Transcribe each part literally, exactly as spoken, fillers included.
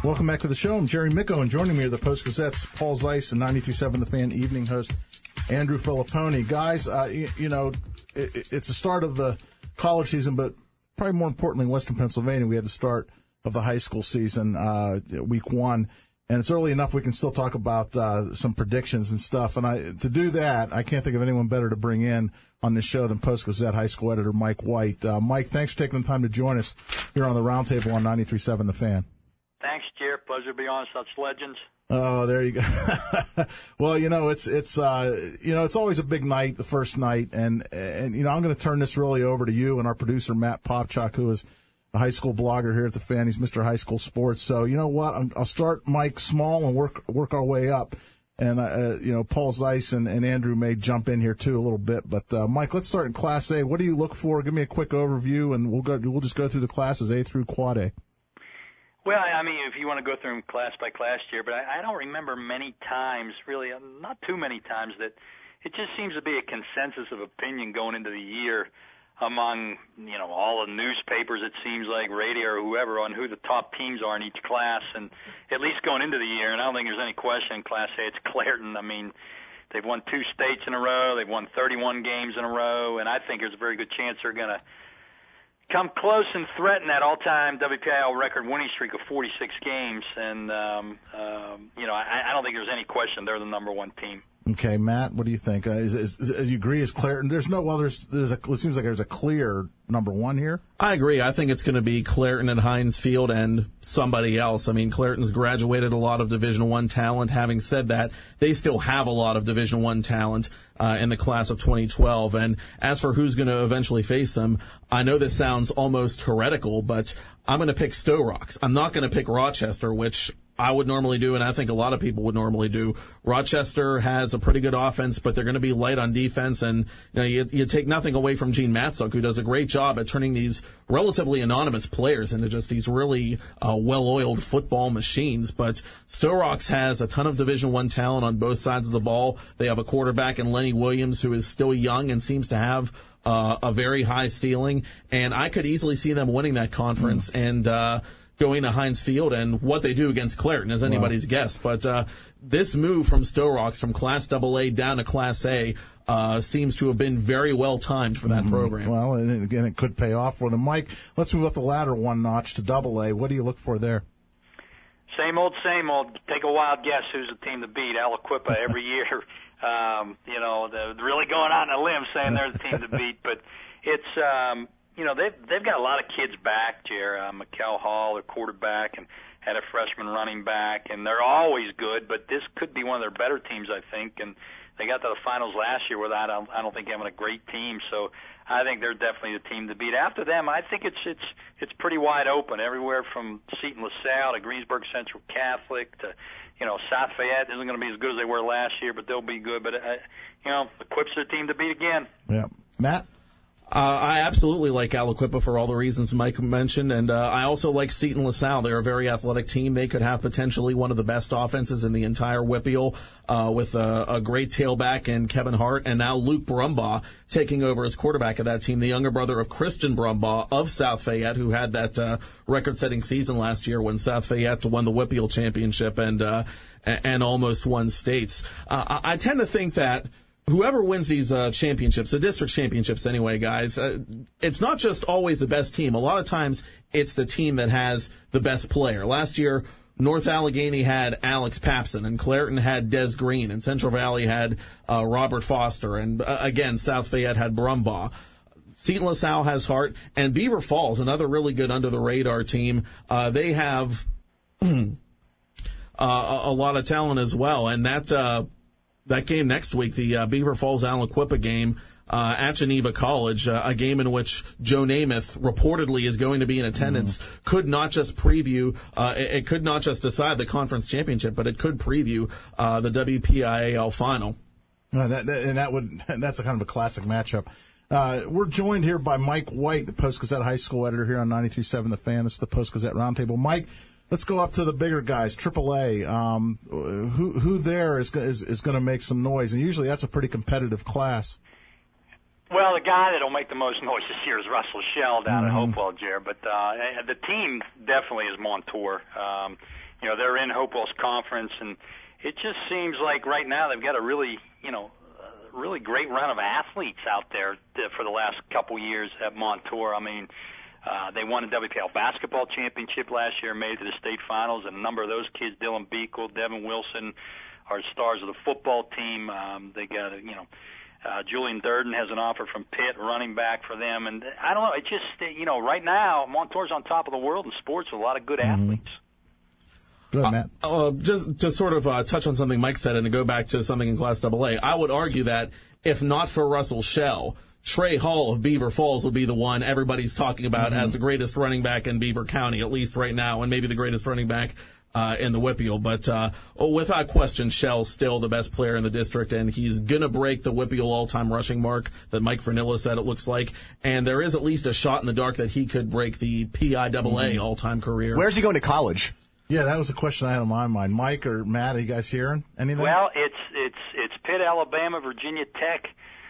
Welcome back to the show. I'm Jerry Micco, and joining me are the Post-Gazette's Paul Zeiss and ninety-three point seven The Fan evening host Andrew Filipponi. Guys, uh, you, you know, it, it's the start of the college season, but probably more importantly, in Western Pennsylvania, we had the start of the high school season, uh, week one. And it's early enough we can still talk about uh, some predictions and stuff. And I, to do that, I can't think of anyone better to bring in on this show than Post-Gazette high school editor Mike White. Uh, Mike, thanks for taking the time to join us here on the Roundtable on ninety-three point seven The Fan. Thanks, Jer. Pleasure to be on such legends. Oh, there you go. Well, you know, it's it's uh, you know, it's always a big night, the first night, and and you know, I'm going to turn this really over to you and our producer Matt Popchak, who is a high school blogger here at the Fan. He's Mister High School Sports. So, you know what? I'm, I'll start Mike small and work work our way up. And uh, you know, Paul Zeiss and, and Andrew may jump in here too a little bit. But uh, Mike, let's start in Class A. What do you look for? Give me a quick overview, and we'll go. We'll just go through the classes A through Quad A. Well, I mean, if you want to go through them class by class here, but I, I don't remember many times, really, not too many times, that it just seems to be a consensus of opinion going into the year among, you know, all the newspapers, it seems like, radio or whoever, on who the top teams are in each class, and at least going into the year. And I don't think there's any question in Class A, it's Clairton. I mean, they've won two states in a row, they've won thirty-one games in a row, and I think there's a very good chance they're going to come close and threaten that all-time W P I L record winning streak of forty-six games. And, um, um, you know, I, I don't think there's any question they're the number one team. Okay, Matt, what do you think? Uh, is, is, is, do you agree? Is Clairton? There's no. Well, there's. There's a. It seems like there's a clear number one here. I agree. I think it's going to be Clairton and Heinz Field and somebody else. I mean, Clairton's graduated a lot of Division One talent. Having said that, they still have a lot of Division One talent uh, in the class of twenty twelve. And as for who's going to eventually face them, I know this sounds almost heretical, but I'm going to pick Stowe Rocks. I'm not going to pick Rochester, which I would normally do, and I think a lot of people would normally do. Rochester has a pretty good offense, but they're going to be light on defense, and you know, you, you take nothing away from Gene Matzuk, who does a great job at turning these relatively anonymous players into just these really uh, well-oiled football machines. But Stowe Rocks has a ton of Division One talent on both sides of the ball. They have a quarterback in Lenny Williams, who is still young and seems to have uh, a very high ceiling, and I could easily see them winning that conference. Mm. And uh going to Heinz Field, and what they do against Clairton is anybody's wow. guess. But uh, this move from Stowe Rocks from Class double A down to Class A uh, seems to have been very well timed for that mm-hmm. program. Well, and again, it could pay off for them. Mike, let's move up the ladder one notch to double A. What do you look for there? Same old, same old. Take a wild guess who's the team to beat. Aliquippa every year. Um, you know, they're really going out on a limb saying they're the team to beat. But it's... Um, You know, they've, they've got a lot of kids back, Jer. Uh, Mikkel Hall, their quarterback, and had a freshman running back, and they're always good, but this could be one of their better teams, I think. And they got to the finals last year without, I don't, I don't think, having a great team. So I think they're definitely the team to beat. After them, I think it's it's it's pretty wide open, everywhere from Seton LaSalle to Greensburg Central Catholic to, you know, South Fayette isn't going to be as good as they were last year, but they'll be good. But, uh, you know, the Quips are the team to beat again. Yeah. Matt? Uh, I absolutely like Aliquippa for all the reasons Mike mentioned, and uh, I also like Seton LaSalle. They're a very athletic team. They could have potentially one of the best offenses in the entire Whippeal uh, with a, a great tailback in Kevin Hart, and now Luke Brumbaugh taking over as quarterback of that team, the younger brother of Christian Brumbaugh of South Fayette, who had that uh, record-setting season last year when South Fayette won the Whippeal championship and uh, and almost won states. Uh, I tend to think that whoever wins these uh, championships, the district championships anyway, guys, uh, it's not just always the best team. A lot of times it's the team that has the best player. Last year, North Allegheny had Alex Papson, and Clairton had Des Green, and Central Valley had uh, Robert Foster, and uh, again, South Fayette had Brumbaugh. Seton LaSalle has Hart, and Beaver Falls, another really good under-the-radar team. Uh, they have uh, a, a lot of talent as well, and that uh, that game next week, the uh, Beaver Falls Aliquippa game uh, at Geneva College, uh, a game in which Joe Namath reportedly is going to be in attendance, mm. could not just preview, uh, it, it could not just decide the conference championship, but it could preview uh, the W P I A L final. Uh, that, that, and that would that's a kind of a classic matchup. Uh, we're joined here by Mike White, the Post-Gazette High School editor here on ninety-three point seven The Fan. It's the Post-Gazette Roundtable. Mike, let's go up to the bigger guys, triple A. Um, who who there is is, is going to make some noise? And usually that's a pretty competitive class. Well, the guy that will make the most noise this year is Russell Shell down mm-hmm. at Hopewell, Jer. But uh, the team definitely is Montour. Um, know, they're in Hopewell's conference, and it just seems like right now they've got a really, you know, a really great run of athletes out there for the last couple years at Montour. I mean, uh, they won a W P L basketball championship last year, made it to the state finals, and a number of those kids, Dylan Beekle, Devin Wilson, are stars of the football team. Um, they got, you know, uh, Julian Durden has an offer from Pitt, running back for them. And I don't know, it just, you know, right now, Montour's on top of the world in sports with a lot of good mm-hmm. athletes. Go ahead, Matt. Uh, uh, just to sort of uh, touch on something Mike said and to go back to something in Class double A, I would argue that if not for Russell Shell, Trey Hall of Beaver Falls would be the one everybody's talking about mm-hmm. as the greatest running back in Beaver County, at least right now, and maybe the greatest running back Uh, in the Whippeal, but uh, oh, without question, Shell's still the best player in the district, and he's gonna break the Whippeal all-time rushing mark that Mike Fernilla said it looks like, and there is at least a shot in the dark that he could break the P I A A mm-hmm. all-time career. Where's he going to college? Yeah, that was a question I had on my mind. Mike or Matt, are you guys hearing anything? Well, it's it's it's Pitt, Alabama, Virginia Tech,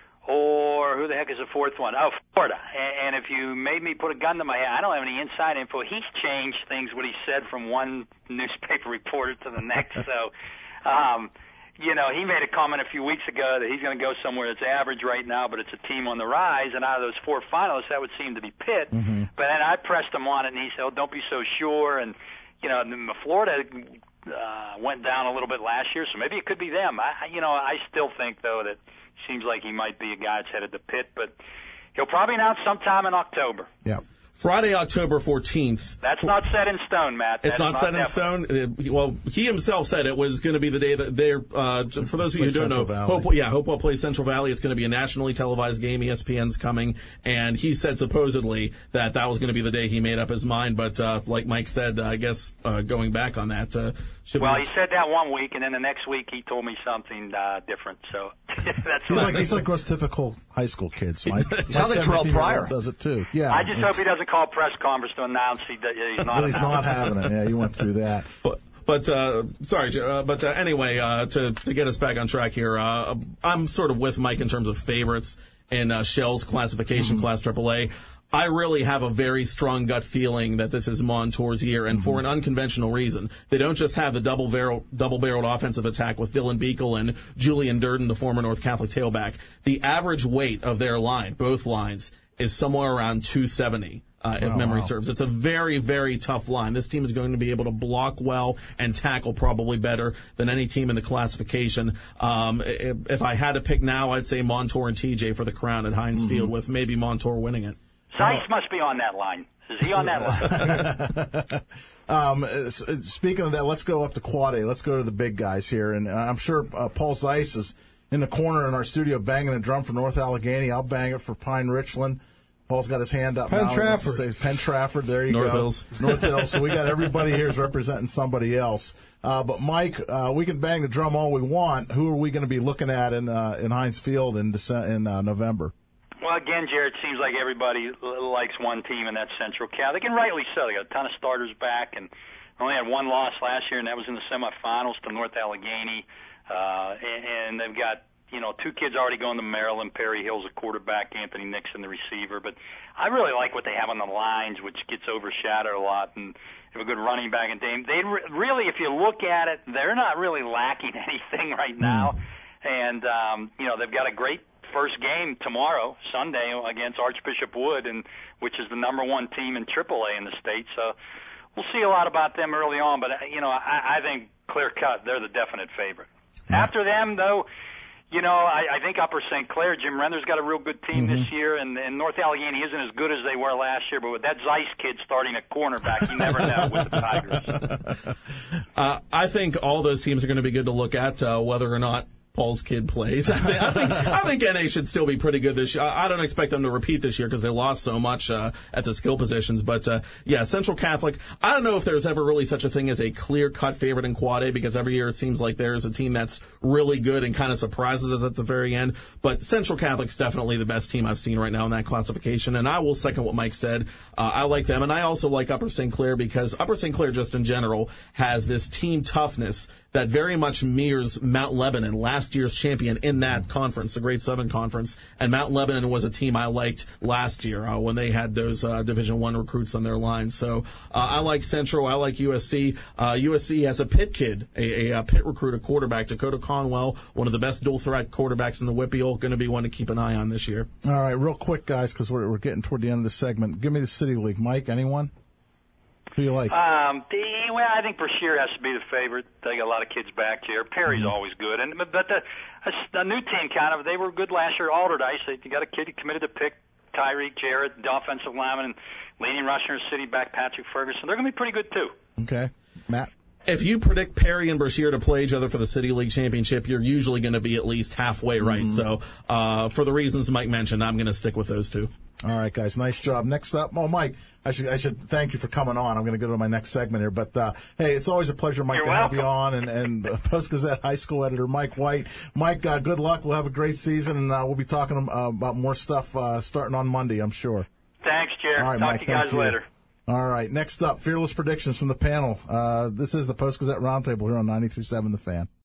or who the heck is the fourth one? Oh, Florida. And if you made me put a gun to my head, I don't have any inside info. He's changed things, what he said from one newspaper reporter to the next. So, um, you know, he made a comment a few weeks ago that he's going to go somewhere that's average right now, but it's a team on the rise. And out of those four finalists, that would seem to be Pitt. Mm-hmm. But then I pressed him on it, and he said, oh, don't be so sure. And, you know, Florida uh, went down a little bit last year, so maybe it could be them. I, you know, I still think, though, that seems like he might be a guy that's headed to Pitt, but he'll probably announce sometime in October. Yeah. Friday, October fourteenth. That's not set in stone, Matt. It's not, not set in stone. Uh, well, he himself said it was going to be the day that they're, uh, for those of you who don't know, Hopewell, yeah, Hopewell plays Central Valley. It's going to be a nationally televised game. E S P N's coming. And he said supposedly that that was going to be the day he made up his mind. But, uh, like Mike said, uh, I guess, uh, going back on that, uh, should well, we... he said that one week, and then the next week he told me something uh, different. So that's he's like he's like most typical high school kids. My, he sounds like Terrell Pryor does it too. Yeah. I just hope he doesn't call a press conference to announce he, he's not. he's not having it. Yeah, you went through that. But, but uh, sorry, uh, but uh, anyway, uh, to to get us back on track here, uh, I'm sort of with Mike in terms of favorites in uh, Shell's classification, mm-hmm. Class triple A. I really have a very strong gut feeling that this is Montour's year, and mm-hmm. for an unconventional reason. They don't just have the double-barrel, double-barreled offensive attack with Dylan Beekle and Julian Durden, the former North Catholic tailback. The average weight of their line, both lines, is somewhere around two seventy, uh, if oh, memory wow. serves. It's a very, very tough line. This team is going to be able to block well and tackle probably better than any team in the classification. Um, if, if I had to pick now, I'd say Montour and T J for the crown at Heinz mm-hmm. Field, with maybe Montour winning it. Zeiss must be on that line. Is he on that line? um, speaking of that, let's go up to Quad A. Let's go to the big guys here. And I'm sure uh, Paul Zeiss is in the corner in our studio banging a drum for North Allegheny. I'll bang it for Pine Richland. Paul's got his hand up. Penn now. Trafford. Say Penn Trafford. There you North go. Hills. North Hills. So we got everybody here is representing somebody else. Uh, but Mike, uh, we can bang the drum all we want. Who are we going to be looking at in uh, in Heinz Field in Dece- in uh, November? Well, again, Jared, it seems like everybody likes one team, and that's Central Catholic, and rightly so. They got a ton of starters back, and only had one loss last year, and that was in the semifinals to North Allegheny. Uh, and, and they've got, you know, two kids already going to Maryland. Perry Hill's a quarterback, Anthony Nixon the receiver. But I really like what they have on the lines, which gets overshadowed a lot, and they have a good running back and Dame. They re- really, if you look at it, they're not really lacking anything right now. And, um, you know, they've got a great first game tomorrow, Sunday, against Archbishop Wood, and which is the number one team in triple A in the state. So we'll see a lot about them early on, but, you know, I, I think clear-cut, they're the definite favorite. Yeah. After them, though, you know, I, I think Upper Saint Clair, Jim Render's got a real good team mm-hmm. this year, and, and North Allegheny isn't as good as they were last year, but with that Zeiss kid starting at cornerback, you never know with the Tigers. Uh, I think all those teams are going to be good to look at, uh, whether or not Paul's kid plays. I think, I think I think N A should still be pretty good this year. I don't expect them to repeat this year because they lost so much uh, at the skill positions. But uh, yeah, Central Catholic. I don't know if there's ever really such a thing as a clear-cut favorite in Quad A, because every year it seems like there's a team that's really good and kind of surprises us at the very end. But Central Catholic's definitely the best team I've seen right now in that classification, and I will second what Mike said. Uh, I like them, and I also like Upper Saint Clair because Upper Saint Clair just in general has this team toughness that very much mirrors Mount Lebanon, last year's champion in that conference, the Great Southern Conference. And Mount Lebanon was a team I liked last year uh, when they had those uh, Division One recruits on their line. So uh, I like Central. I like U S C. Uh, U S C has a Pitt kid, a, a, a Pitt recruit, a quarterback, Dakota Conwell, one of the best dual-threat quarterbacks in the WPIAL, going to be one to keep an eye on this year. All right, real quick, guys, because we're, we're getting toward the end of the segment. Give me the City League. Mike, anyone? Who you like? Um, the, well, I think Brashear has to be the favorite. They got a lot of kids back here. Perry's mm-hmm. always good, and but the a, a new team kind of they were good last year. Alderdice, they got a kid who committed to pick Tyreek Jarrett, the offensive lineman, and leading rusher in the city back Patrick Ferguson. They're going to be pretty good too. Okay, Matt. If you predict Perry and Brashear to play each other for the City League Championship, you're usually going to be at least halfway right. Mm-hmm. So, uh, for the reasons Mike mentioned, I'm going to stick with those two. All right, guys. Nice job. Next up, oh, Mike, I should I should thank you for coming on. I'm going to go to my next segment here. But, uh, hey, it's always a pleasure, Mike, You're to welcome. have you on. And, and uh, Post-Gazette High School editor Mike White. Mike, uh, good luck. We'll have a great season, and uh, we'll be talking uh, about more stuff uh, starting on Monday, I'm sure. Thanks, Jared. All right, Talk Mike, to you guys you. later. All right, next up, fearless predictions from the panel. Uh, this is the Post-Gazette Roundtable here on ninety-three point seven The Fan.